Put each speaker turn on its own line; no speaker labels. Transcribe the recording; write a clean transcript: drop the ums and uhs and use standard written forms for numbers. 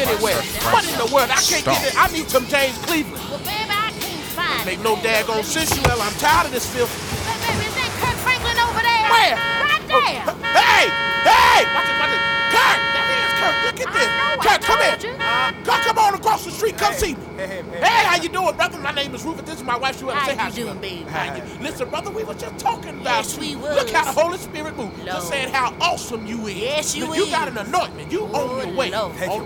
anywhere. What in the world? I can't get it. I need some James Cleveland.
Well, baby, I can't find
Make
it.
no daggone sense, Well, I'm tired of this filth.
Baby, is that Kirk Franklin over there?
Where?
Right there.
Hey! Hey! Watch it. Kurt! There's Kurt. Look at this. Kurt, come here. Kurt, come on across the street. Come see me. Hey, how you doing, brother? My name is Rufus. This is my wife. She
How
say
you
hi.
doing, baby?
Listen, brother, we were just talking about
Yes,
you.
we was.
Look how the Holy Spirit moved.
Lord.
Just saying how awesome you is.
Yes, you
You
is.
got an anointment. You on your way.
Lord.